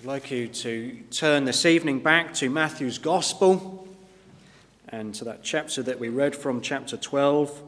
I'd like you to turn this evening back to Matthew's Gospel and to that chapter that we read from, chapter 12.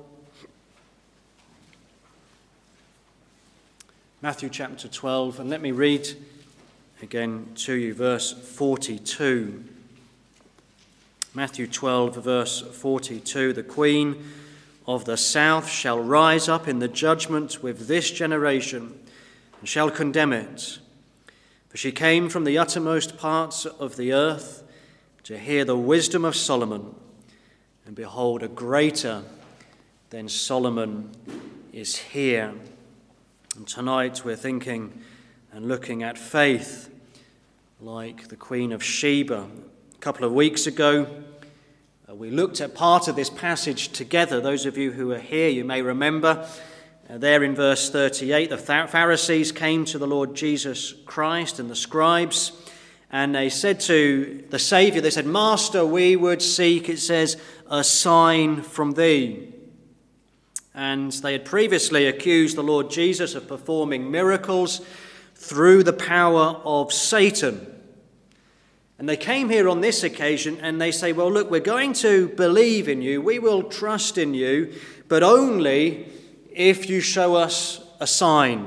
Matthew chapter 12, and let me read again to you verse 42. Matthew 12, verse 42, "The Queen of the South shall rise up in the judgment with this generation and shall condemn it. For she came from the uttermost parts of the earth to hear the wisdom of Solomon, and behold, a greater than Solomon is here." And tonight we're thinking and looking at faith like the Queen of Sheba. A couple of weeks ago, we looked at part of this passage together. Those of you who are here, you may remember, there in verse 38, the Pharisees came to the Lord Jesus Christ and the scribes, and they said to the Saviour, they said, "Master, we would seek," it says, "a sign from thee." And they had previously accused the Lord Jesus of performing miracles through the power of Satan. And they came here on this occasion and they say, "Well, look, we're going to believe in you, we will trust in you, but only if you show us a sign."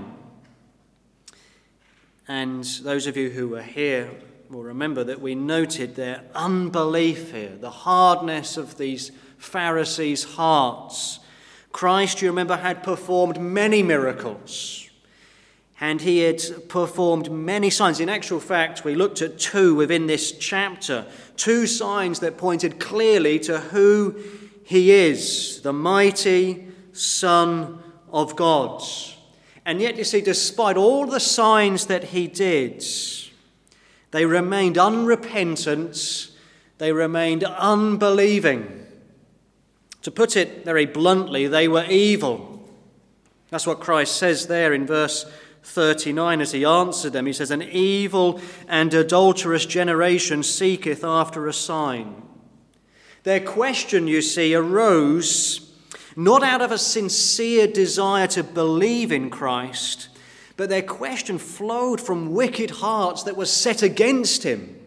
And those of you who were here will remember that we noted their unbelief here, the hardness of these Pharisees' hearts. Christ, you remember, had performed many miracles, and he had performed many signs. In actual fact, we looked at two within this chapter, two signs that pointed clearly to who he is, the mighty Son of God. And yet, you see, despite all the signs that he did, they remained unrepentant, they remained unbelieving. To put it very bluntly, they were evil. That's what Christ says there in verse 39 as he answered them. He says, "An evil and adulterous generation seeketh after a sign." Their question, you see, arose not out of a sincere desire to believe in Christ, but their question flowed from wicked hearts that were set against him.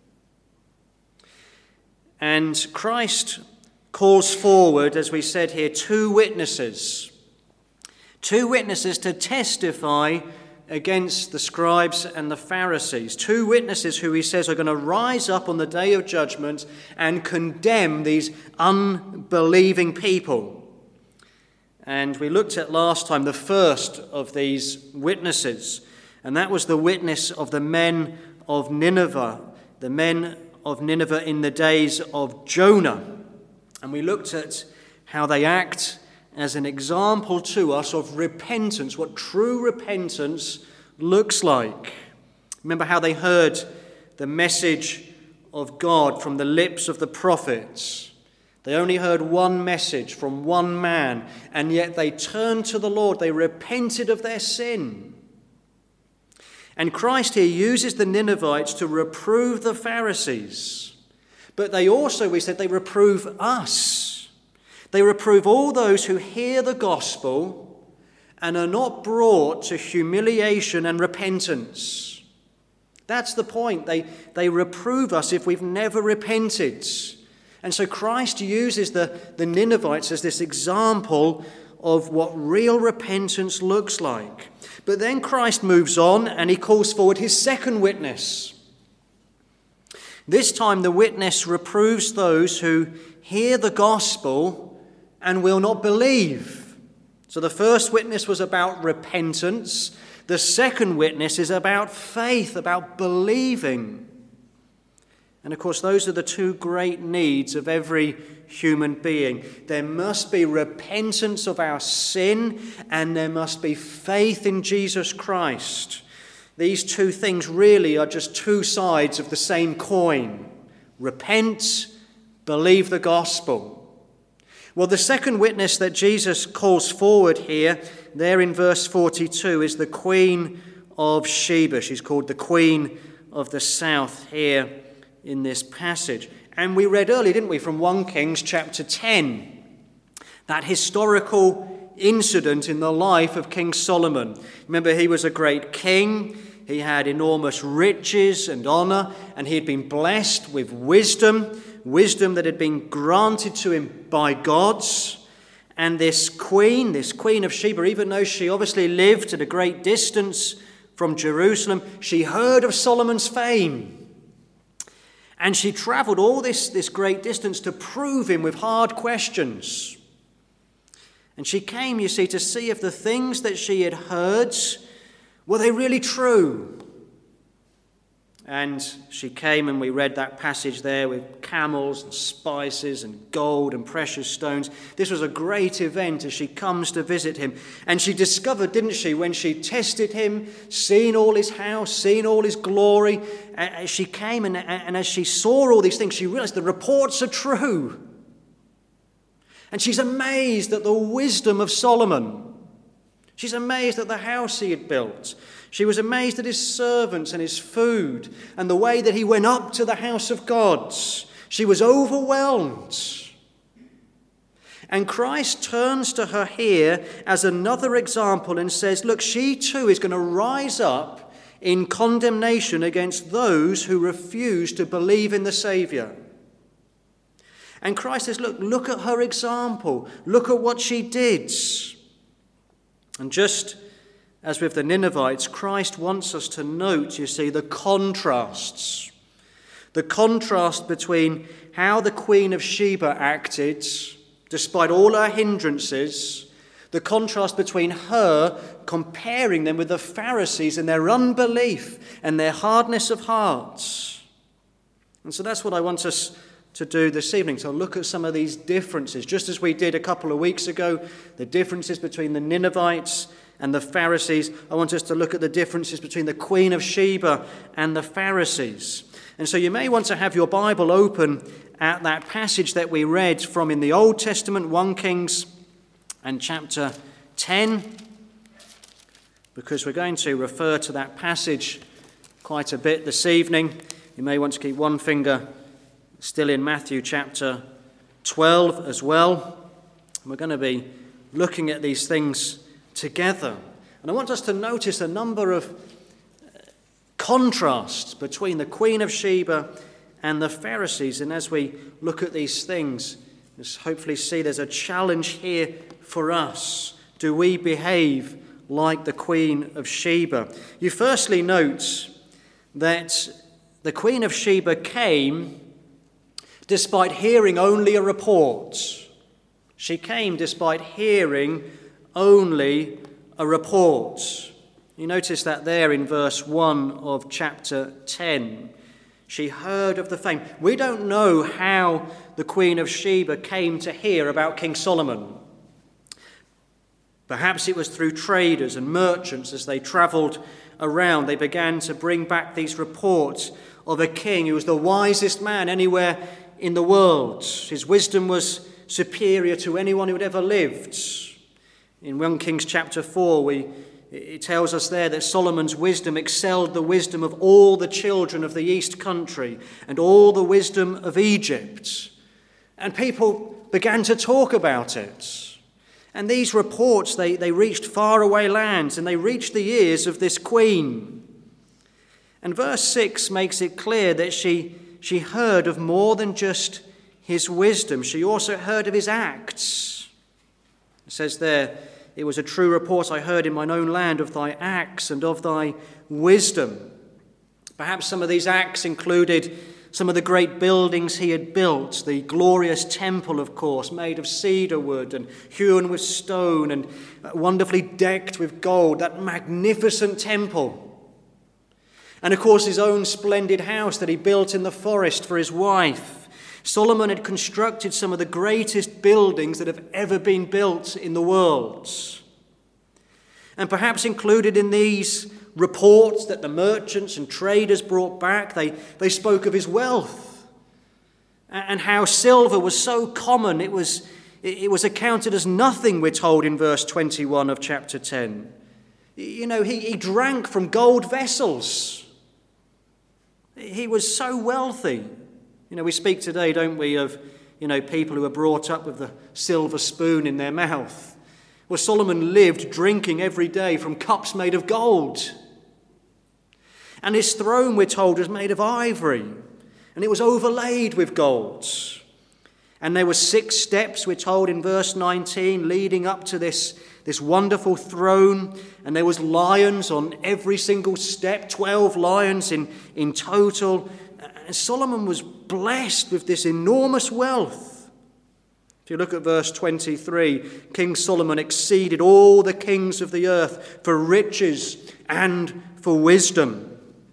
And Christ calls forward, as we said here, two witnesses to testify against the scribes and the Pharisees. Two witnesses who he says are going to rise up on the day of judgment and condemn these unbelieving people. And we looked at last time the first of these witnesses, and that was the witness of the men of Nineveh, the men of Nineveh in the days of Jonah. And we looked at how they act as an example to us of repentance, what true repentance looks like. Remember how they heard the message of God from the lips of the prophets. They only heard one message from one man, and yet they turned to the Lord. They repented of their sin. And Christ here uses the Ninevites to reprove the Pharisees. But they also, we said, they reprove us. They reprove all those who hear the gospel and are not brought to humiliation and repentance. That's the point. They reprove us if we've never repented. And so Christ uses the Ninevites as this example of what real repentance looks like. But then Christ moves on and he calls forward his second witness. This time the witness reproves those who hear the gospel and will not believe. So the first witness was about repentance. The second witness is about faith, about believing. And of course, those are the two great needs of every human being. There must be repentance of our sin, and there must be faith in Jesus Christ. These two things really are just two sides of the same coin. Repent, believe the gospel. Well, the second witness that Jesus calls forward here, there in verse 42, is the Queen of Sheba. She's called the Queen of the South here in this passage. And we read earlier, didn't we, from 1 Kings chapter 10, that historical incident in the life of King Solomon. Remember, he was a great king. He had enormous riches and honor, and he had been blessed with wisdom that had been granted to him by God. And this queen of Sheba, even though she obviously lived at a great distance from Jerusalem, she heard of Solomon's fame. And she traveled all this great distance to prove him with hard questions. And she came, you see, to see if the things that she had heard, were they really true? And she came, and we read that passage there with camels and spices and gold and precious stones. This was a great event as she comes to visit him. And she discovered, didn't she, when she tested him, seen all his house, seen all his glory, as she came and as she saw all these things, she realized the reports are true. And she's amazed at the wisdom of Solomon. She's amazed at the house he had built. She was amazed at his servants and his food and the way that he went up to the house of God. She was overwhelmed. And Christ turns to her here as another example and says, look, she too is going to rise up in condemnation against those who refuse to believe in the Saviour. And Christ says, look at her example. Look at what she did. And just as with the Ninevites, Christ wants us to note, you see, the contrasts. The contrast between how the Queen of Sheba acted, despite all her hindrances, the contrast between her comparing them with the Pharisees and their unbelief and their hardness of hearts. And so that's what I want us to do this evening, to look at some of these differences, just as we did a couple of weeks ago, the differences between the Ninevites and the Pharisees. I want us to look at the differences between the Queen of Sheba and the Pharisees. And so you may want to have your Bible open at that passage that we read from in the Old Testament, 1 Kings and chapter 10, because we're going to refer to that passage quite a bit this evening. You may want to keep one finger still in Matthew chapter 12 as well. We're going to be looking at these things together. And I want us to notice a number of contrasts between the Queen of Sheba and the Pharisees. And as we look at these things, let's hopefully see there's a challenge here for us. Do we behave like the Queen of Sheba? You firstly note that the Queen of Sheba came despite hearing only a report. She came despite hearing only a report. You notice that there in verse 1 of chapter 10. She heard of the fame. We don't know how the Queen of Sheba came to hear about King Solomon. Perhaps it was through traders and merchants as they travelled around. They began to bring back these reports of a king who was the wisest man anywhere in the world. His wisdom was superior to anyone who had ever lived. In 1 Kings chapter 4, it tells us there that Solomon's wisdom excelled the wisdom of all the children of the east country and all the wisdom of Egypt. And people began to talk about it. And these reports, they reached faraway lands, and they reached the ears of this queen. And verse 6 makes it clear that she heard of more than just his wisdom. She also heard of his acts. It says there, it was a true report I heard in mine own land of thy acts and of thy wisdom. Perhaps some of these acts included some of the great buildings he had built, the glorious temple, of course, made of cedar wood and hewn with stone and wonderfully decked with gold, that magnificent temple. And of course his own splendid house that he built in the forest for his wife. Solomon had constructed some of the greatest buildings that have ever been built in the world. And perhaps included in these reports that the merchants and traders brought back, they spoke of his wealth and how silver was so common it was accounted as nothing, we're told in verse 21 of chapter 10. You know, he drank from gold vessels. He was so wealthy. You know, we speak today, don't we, of, people who are brought up with the silver spoon in their mouth. Well, Solomon lived drinking every day from cups made of gold. And his throne, we're told, was made of ivory, and it was overlaid with gold. And there were 6 steps, we're told in verse 19, leading up to this wonderful throne. And there was lions on every single step, 12 lions in total. And Solomon was blessed with this enormous wealth. If you look at verse 23, King Solomon exceeded all the kings of the earth for riches and for wisdom.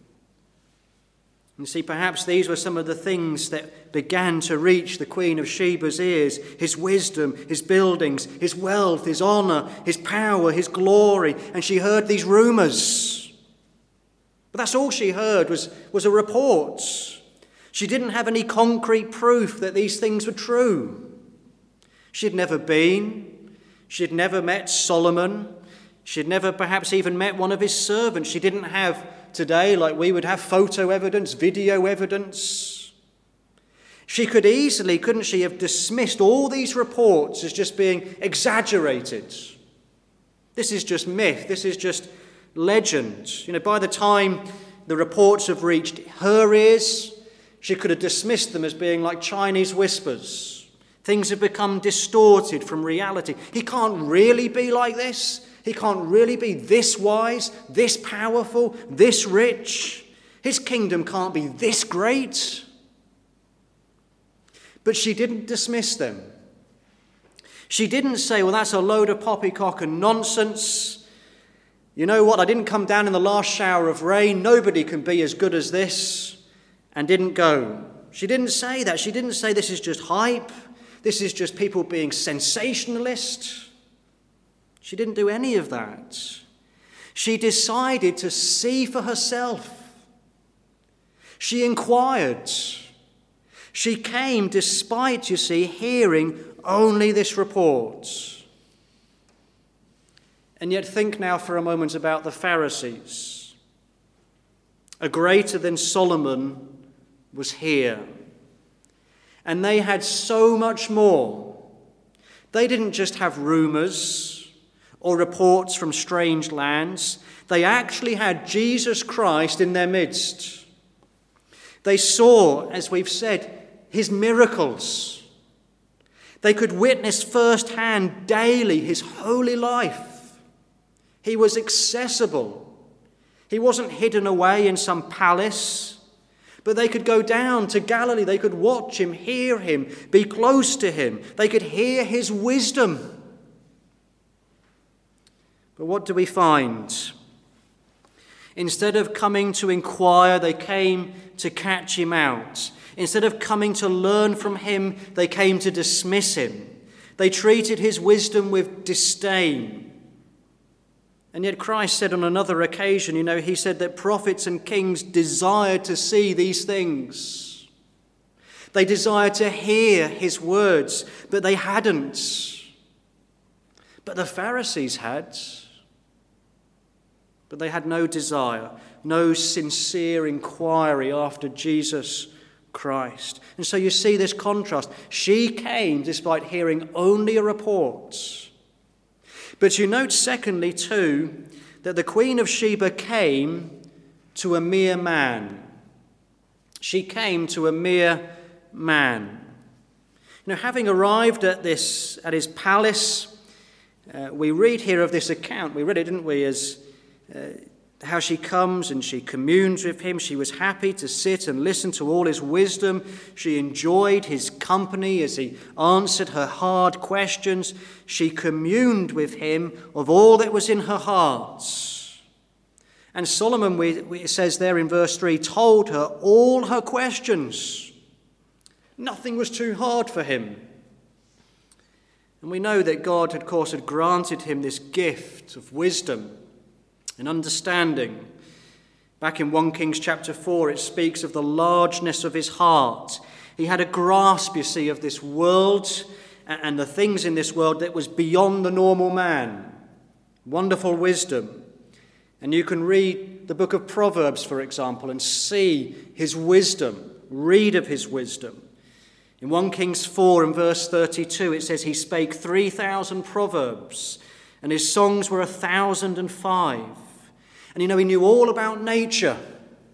You see, perhaps these were some of the things that began to reach the Queen of Sheba's ears: his wisdom, his buildings, his wealth, his honor, his power, his glory. And she heard these rumors. But that's all she heard was a report. She didn't have any concrete proof that these things were true. She'd never been. She'd never met Solomon. She'd never perhaps even met one of his servants. She didn't have today, like we would have, photo evidence, video evidence. She could easily, couldn't she, have dismissed all these reports as just being exaggerated. This is just myth. This is just legend. By the time the reports have reached her ears, she could have dismissed them as being like Chinese whispers. Things have become distorted from reality. He can't really be like this. He can't really be this wise, this powerful, this rich. His kingdom can't be this great. But she didn't dismiss them. She didn't say, well, that's a load of poppycock and nonsense. You know what? I didn't come down in the last shower of rain. Nobody can be as good as this. And didn't go. She didn't say that. She didn't say this is just hype. This is just people being sensationalist. She didn't do any of that. She decided to see for herself. She inquired. She came despite, you see, hearing only this report. And yet think now for a moment about the Pharisees. A greater than Solomon was here. And they had so much more. They didn't just have rumors or reports from strange lands. They actually had Jesus Christ in their midst. They saw, as we've said, his miracles. They could witness firsthand daily his holy life. He was accessible. He wasn't hidden away in some palace, but they could go down to Galilee. They could watch him, hear him, be close to him. They could hear his wisdom. But what do we find? Instead of coming to inquire, they came to catch him out. Instead of coming to learn from him, they came to dismiss him. They treated his wisdom with disdain. And yet Christ said on another occasion, he said that prophets and kings desired to see these things. They desired to hear his words, but they hadn't. But the Pharisees had. But they had no desire, no sincere inquiry after Jesus Christ. And so you see this contrast. She came despite hearing only a report. But you note, secondly, too, that the Queen of Sheba came to a mere man. She came to a mere man. Having arrived at his palace, we read here of this account. We read it, didn't we, as how she comes and she communes with him. She was happy to sit and listen to all his wisdom. She enjoyed his company as he answered her hard questions. She communed with him of all that was in her heart. And Solomon, it says there in verse 3, told her all her questions. Nothing was too hard for him. And we know that God, of course, had granted him this gift of wisdom and understanding. Back in 1 Kings chapter 4, it speaks of the largeness of his heart. He had a grasp, you see, of this world and the things in this world that was beyond the normal man. Wonderful wisdom. And you can read the book of Proverbs, for example, and see his wisdom, read of his wisdom. In 1 Kings 4 and verse 32, it says he spake 3,000 proverbs, and his songs were 1,005. And he knew all about nature.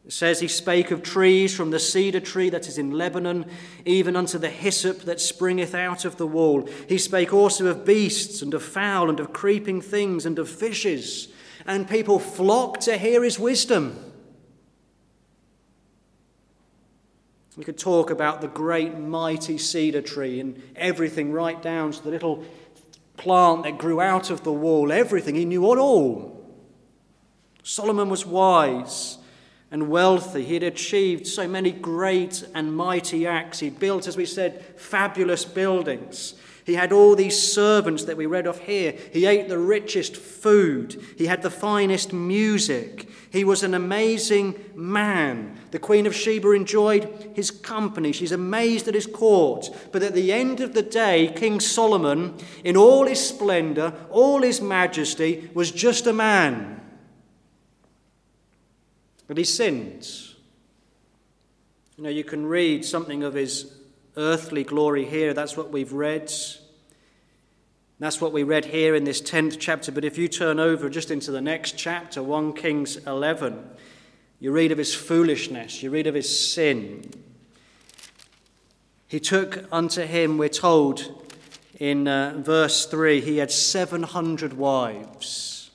It says he spake of trees, from the cedar tree that is in Lebanon, even unto the hyssop that springeth out of the wall. He spake also of beasts, and of fowl, and of creeping things, and of fishes. And people flocked to hear his wisdom. We could talk about the great mighty cedar tree and everything, right down to the little plant that grew out of the wall. Everything, he knew it all. Solomon was wise and wealthy. He had achieved so many great and mighty acts. He built, as we said, fabulous buildings. He had all these servants that we read of here. He ate the richest food. He had the finest music. He was an amazing man. The Queen of Sheba enjoyed his company. She's amazed at his court. But at the end of the day, King Solomon, in all his splendor, all his majesty, was just a man. But he sinned. You can read something of his earthly glory here. That's what we've read. That's what we read here in this 10th chapter. But if you turn over just into the next chapter, 1 Kings 11, you read of his foolishness. You read of his sin. He took unto him, we're told in verse 3, he had 700 wives,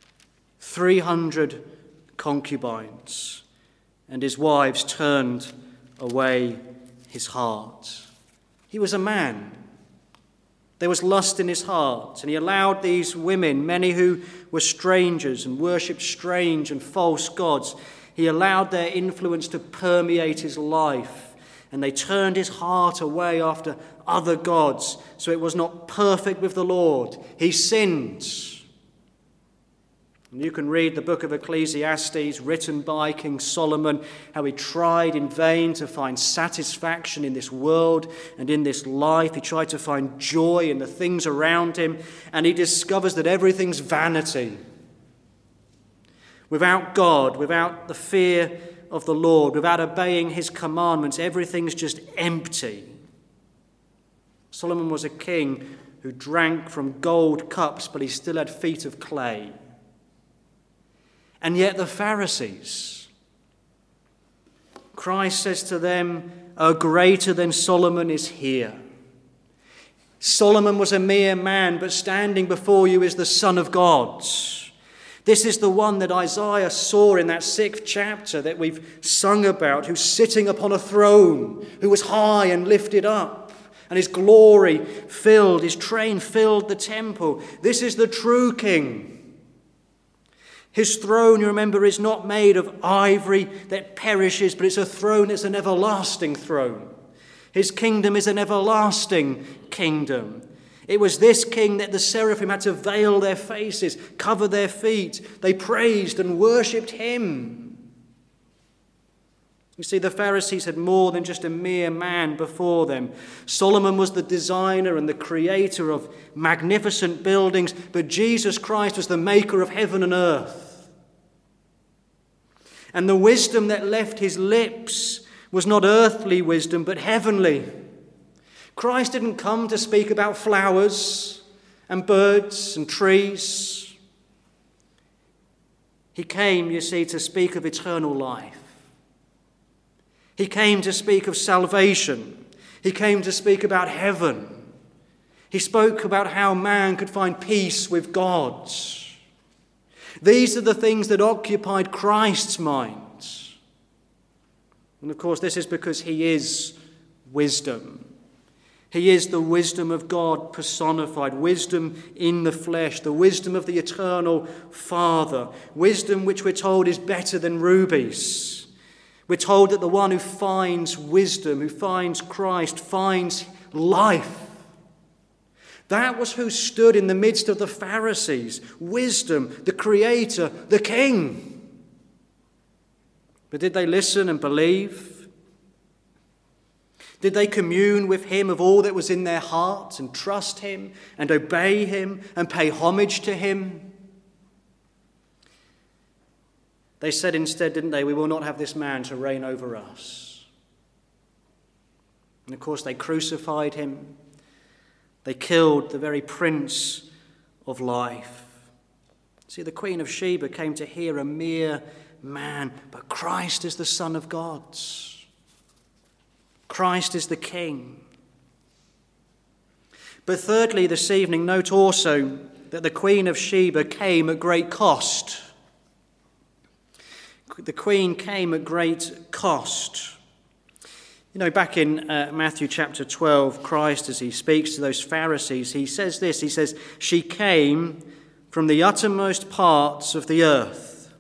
300 concubines, and his wives turned away his heart. He was a man. There was lust in his heart, and he allowed these women, many who were strangers and worshipped strange and false gods, he allowed their influence to permeate his life, and they turned his heart away after other gods, so it was not perfect with the Lord. He sinned. And you can read the book of Ecclesiastes, written by King Solomon, how he tried in vain to find satisfaction in this world and in this life. He tried to find joy in the things around him, and he discovers that everything's vanity. Without God, without the fear of the Lord, without obeying his commandments, everything's just empty. Solomon was a king who drank from gold cups, but he still had feet of clay. And yet the Pharisees, Christ says to them, "A greater than Solomon is here." Solomon was a mere man, but standing before you is the Son of God. This is the one that Isaiah saw in that 6th chapter that we've sung about, who's sitting upon a throne, who was high and lifted up, and his glory filled, his train filled the temple. This is the true king. His throne, you remember, is not made of ivory that perishes, but it's a throne that's an everlasting throne. His kingdom is an everlasting kingdom. It was this king that the seraphim had to veil their faces, cover their feet. They praised and worshipped him. You see, the Pharisees had more than just a mere man before them. Solomon was the designer and the creator of magnificent buildings, but Jesus Christ was the maker of heaven and earth. And the wisdom that left his lips was not earthly wisdom, but heavenly. Christ didn't come to speak about flowers and birds and trees. He came, you see, to speak of eternal life. He came to speak of salvation. He came to speak about heaven. He spoke about how man could find peace with God. These are the things that occupied Christ's mind. And of course, this is because he is wisdom. He is the wisdom of God personified, wisdom in the flesh, the wisdom of the eternal Father, wisdom which we're told is better than rubies. We're told that the one who finds wisdom, who finds Christ, finds life. That was who stood in the midst of the Pharisees. Wisdom, the Creator, the King. But did they listen and believe? Did they commune with him of all that was in their hearts and trust him and obey him and pay homage to him? They said instead, didn't they, "We will not have this man to reign over us." And of course they crucified him. They killed the very Prince of Life. See, the Queen of Sheba came to hear a mere man, but Christ is the Son of God. Christ is the King. But thirdly, this evening, note also that the Queen of Sheba came at great cost. The Queen came at great cost. You know, back in Matthew chapter 12, Christ, as he speaks to those Pharisees, he says this, he says, she came from the uttermost parts of the earth.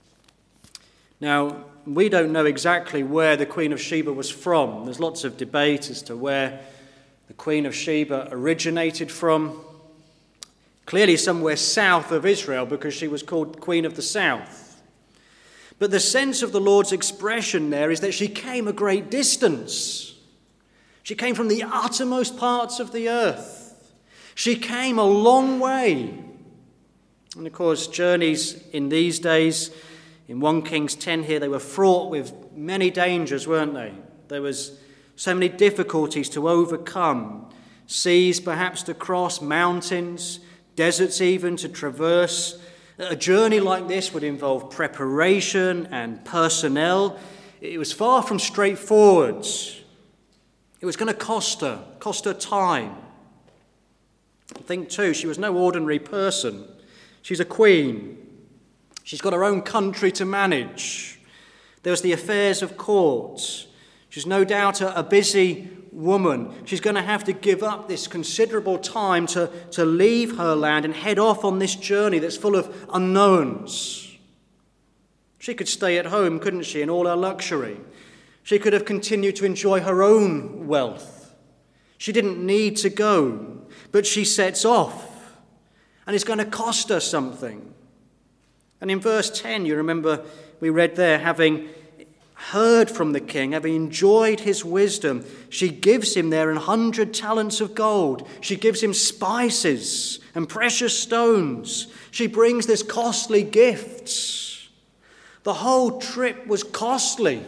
Now, we don't know exactly where the Queen of Sheba was from. There's lots of debate as to where the Queen of Sheba originated from. Clearly somewhere south of Israel, because she was called Queen of the South. But the sense of the Lord's expression there is that she came a great distance. She came from the uttermost parts of the earth. She came a long way. And of course, journeys in these days, in 1 Kings 10 here, they were fraught with many dangers, weren't they? There was so many difficulties to overcome. Seas perhaps to cross, mountains, deserts even to traverse. A journey like this would involve preparation and personnel. It was far from straightforward. It was going to cost her time. I think too, she was no ordinary person. She's a queen. She's got her own country to manage. There was the affairs of court. She's no doubt a busy woman. She's going to have to give up this considerable time to leave her land and head off on this journey that's full of unknowns. She could stay at home, couldn't she, in all her luxury. She could have continued to enjoy her own wealth. She didn't need to go, but she sets off, and it's going to cost her something. And in verse 10, you remember we read there, having heard from the king, having enjoyed his wisdom, she gives him there 100 talents of gold. She gives him spices and precious stones. She brings this costly gifts. The whole trip was costly.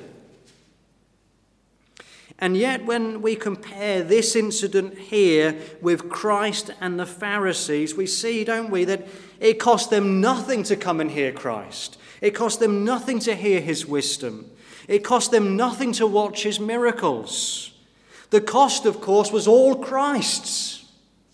And yet when we compare this incident here with Christ and the Pharisees, we see, don't we, that it cost them nothing to come and hear Christ. It cost them nothing to hear his wisdom. It cost them nothing to watch his miracles. The cost, of course, was all Christ's.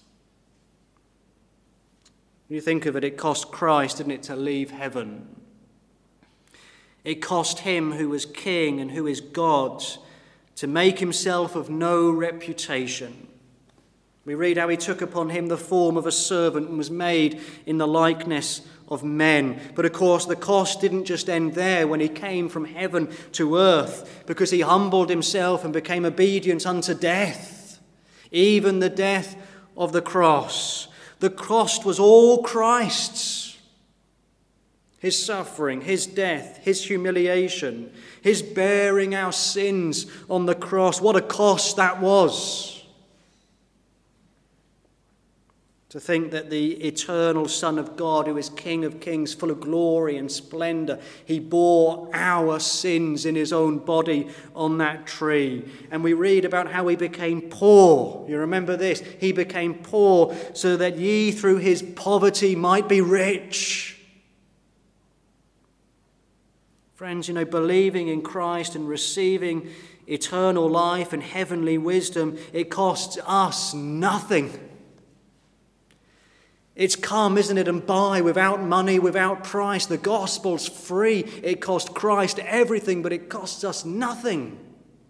When you think of it, it cost Christ, didn't it, to leave heaven. It cost him who was king and who is God to make himself of no reputation. We read how he took upon him the form of a servant and was made in the likeness of men. But of course, the cost didn't just end there when he came from heaven to earth, because he humbled himself and became obedient unto death, even the death of the cross. The cost was all Christ's. His suffering, his death, his humiliation, his bearing our sins on the cross. What a cost that was. To think that the eternal Son of God, who is King of Kings, full of glory and splendor, he bore our sins in his own body on that tree. And we read about how he became poor. You remember this? He became poor so that ye through his poverty might be rich. Friends, believing in Christ and receiving eternal life and heavenly wisdom, it costs us nothing. It's come, isn't it, and buy without money, without price. The gospel's free. It cost Christ everything, but it costs us nothing.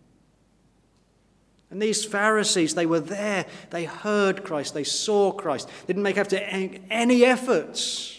And these Pharisees, they were there. They heard Christ. They saw Christ. They didn't make any efforts.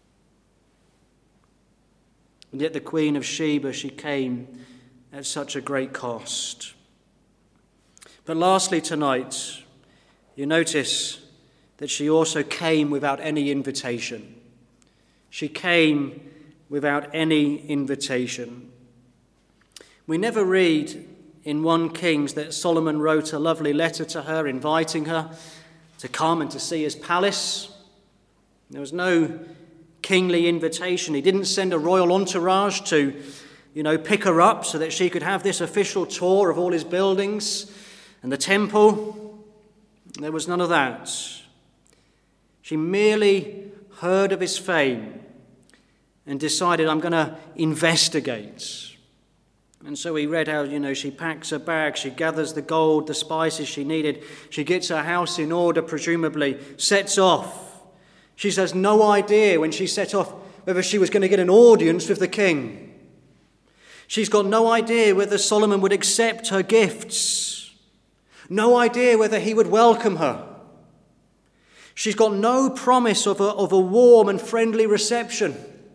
And yet the Queen of Sheba, she came at such a great cost. But lastly tonight, you notice that she also came without any invitation. She came without any invitation. We never read in 1 Kings that Solomon wrote a lovely letter to her, inviting her to come and to see his palace. There was no kingly invitation. He didn't send a royal entourage to, pick her up so that she could have this official tour of all his buildings and the temple. There was none of that. She merely heard of his fame and decided, I'm going to investigate. And so we read how, she packs her bag, she gathers the gold, the spices she needed, she gets her house in order, presumably, sets off. She has no idea when she set off whether she was going to get an audience with the king. She's got no idea whether Solomon would accept her gifts. No idea whether he would welcome her. She's got no promise of a warm and friendly reception.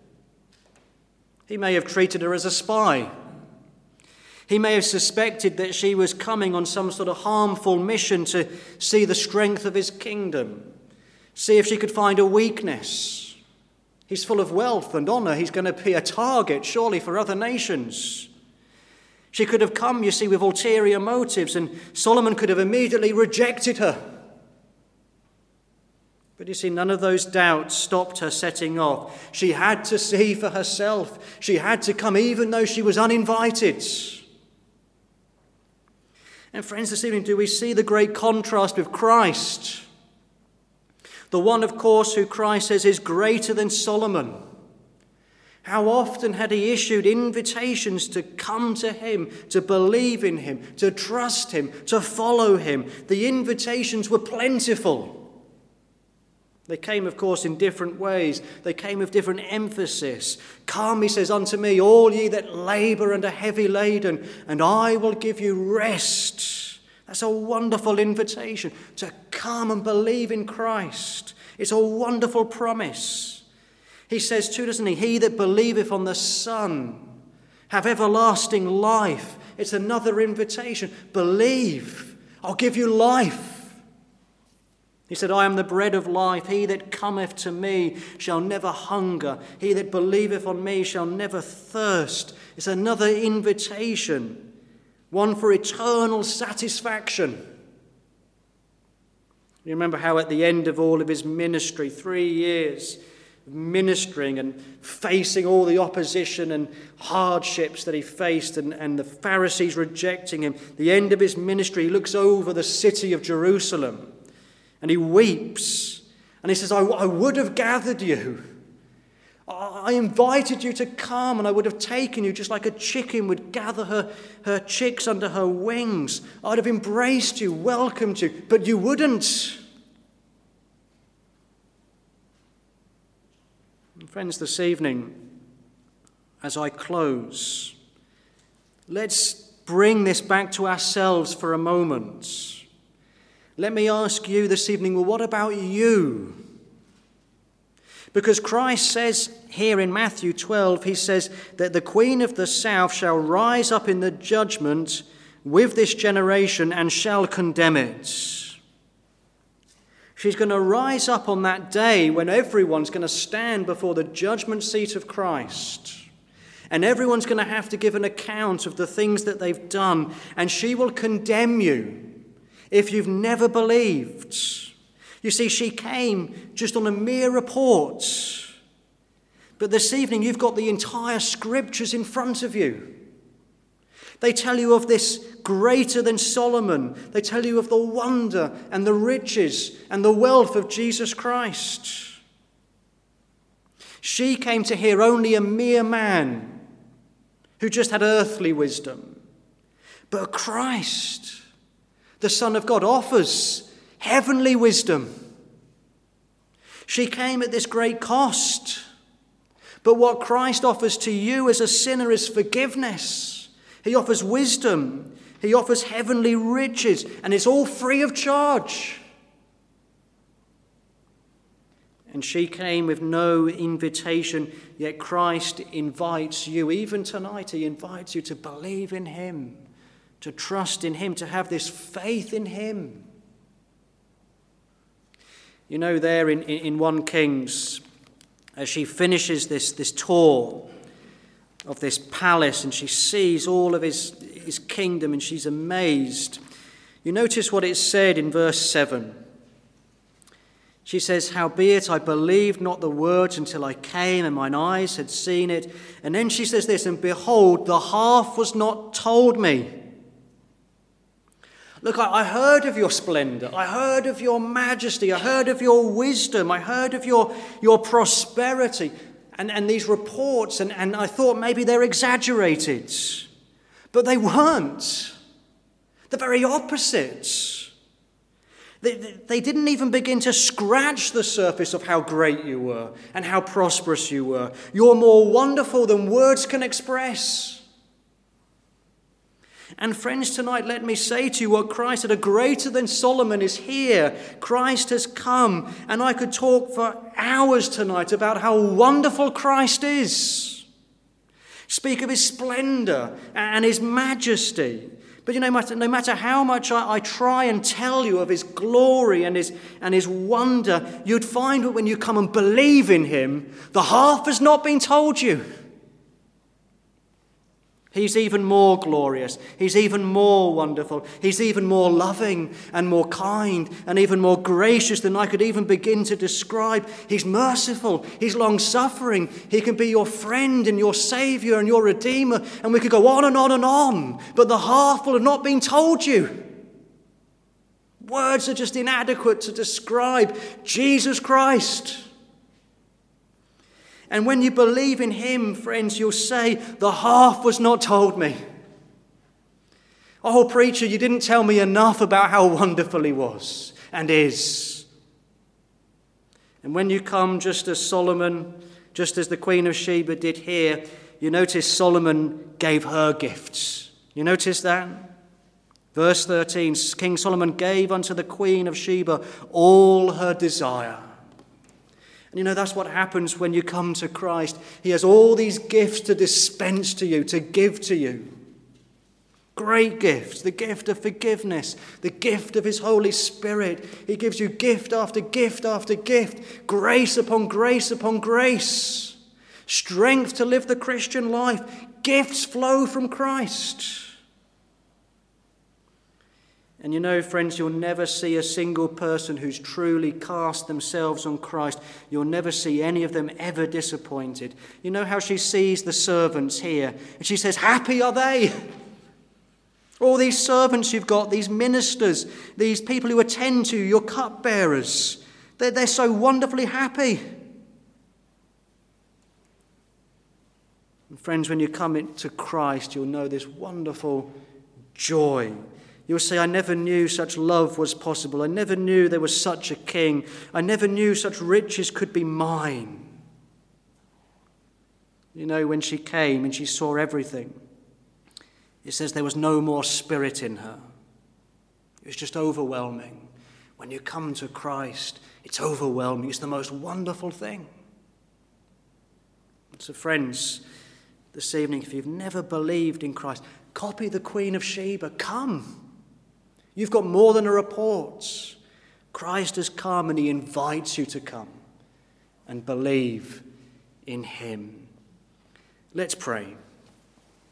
He may have treated her as a spy. He may have suspected that she was coming on some sort of harmful mission to see the strength of his kingdom, see if she could find a weakness. He's full of wealth and honor. He's going to be a target, surely, for other nations. She could have come, with ulterior motives, and Solomon could have immediately rejected her. But none of those doubts stopped her setting off. She had to see for herself. She had to come even though she was uninvited. And friends, this evening, do we see the great contrast with Christ? The one, of course, who Christ says is greater than Solomon. How often had he issued invitations to come to him, to believe in him, to trust him, to follow him? The invitations were plentiful. They came, of course, in different ways. They came with different emphasis. Come, he says, unto me, all ye that labour and are heavy laden, and I will give you rest. That's a wonderful invitation to come and believe in Christ. It's a wonderful promise. He says too, doesn't he? He that believeth on the Son have everlasting life. It's another invitation. Believe. I'll give you life. He said, I am the bread of life. He that cometh to me shall never hunger. He that believeth on me shall never thirst. It's another invitation, one for eternal satisfaction. You remember how at the end of all of his ministry, 3 years of ministering and facing all the opposition and hardships that he faced, and the Pharisees rejecting him, the end of his ministry, he looks over the city of Jerusalem. And he weeps, and he says, I would have gathered you. I invited you to come, and I would have taken you just like a chicken would gather her chicks under her wings. I'd have embraced you, welcomed you, but you wouldn't. And friends, this evening, as I close, let's bring this back to ourselves for a moment. Let me ask you this evening, well, what about you? Because Christ says here in Matthew 12, he says that the queen of the south shall rise up in the judgment with this generation and shall condemn it. She's going to rise up on that day when everyone's going to stand before the judgment seat of Christ. And everyone's going to have to give an account of the things that they've done. And she will condemn you if you've never believed. You see, she came just on a mere report. But this evening, you've got the entire scriptures in front of you. They tell you of this greater than Solomon. They tell you of the wonder and the riches and the wealth of Jesus Christ. She came to hear only a mere man who just had earthly wisdom. But Christ, the Son of God, offers heavenly wisdom. She came at this great cost. But what Christ offers to you as a sinner is forgiveness. He offers wisdom. He offers heavenly riches. And it's all free of charge. And she came with no invitation, yet Christ invites you. Even tonight, he invites you to believe in him, to trust in him, to have this faith in him. You know, there in 1 Kings, as she finishes this tour of this palace and she sees all of his kingdom and she's amazed, you notice what it said in verse 7. She says, howbeit I believed not the words until I came and mine eyes had seen it. And then she says this, and behold, the half was not told me. Look, I heard of your splendor. I heard of your majesty. I heard of your wisdom. I heard of your prosperity. And these reports, and I thought maybe they're exaggerated. But they weren't. The very opposite. They didn't even begin to scratch the surface of how great you were and how prosperous you were. You're more wonderful than words can express. And friends, tonight let me say to you what Christ said, a greater than Solomon is here. Christ has come. And I could talk for hours tonight about how wonderful Christ is. Speak of his splendor and his majesty. But no matter how much I try and tell you of his glory and his wonder, you'd find that when you come and believe in him, the half has not been told you. He's even more glorious. He's even more wonderful. He's even more loving and more kind and even more gracious than I could even begin to describe. He's merciful. He's long-suffering. He can be your friend and your Savior and your Redeemer. And we could go on and on and on. But the half will have not been told you. Words are just inadequate to describe Jesus Christ. And when you believe in him, friends, you'll say, the half was not told me. Oh, preacher, you didn't tell me enough about how wonderful he was and is. And when you come just as Solomon, just as the Queen of Sheba did here, you notice Solomon gave her gifts. You notice that? Verse 13, King Solomon gave unto the Queen of Sheba all her desire. And that's what happens when you come to Christ. He has all these gifts to dispense to you, to give to you. Great gifts, the gift of forgiveness, the gift of his Holy Spirit. He gives you gift after gift after gift, grace upon grace upon grace, strength to live the Christian life. Gifts flow from Christ. And friends, you'll never see a single person who's truly cast themselves on Christ. You'll never see any of them ever disappointed. You know how she sees the servants here, and she says, happy are they. All these servants you've got, these ministers, these people who attend to you, your cupbearers, they're so wonderfully happy. And friends, when you come into Christ, you'll know this wonderful joy. You'll say, I never knew such love was possible. I never knew there was such a king. I never knew such riches could be mine. When she came and she saw everything, it says there was no more spirit in her. It was just overwhelming. When you come to Christ, it's overwhelming. It's the most wonderful thing. So friends, this evening, if you've never believed in Christ, copy the Queen of Sheba. Come. You've got more than a report. Christ has come and he invites you to come and believe in him. Let's pray.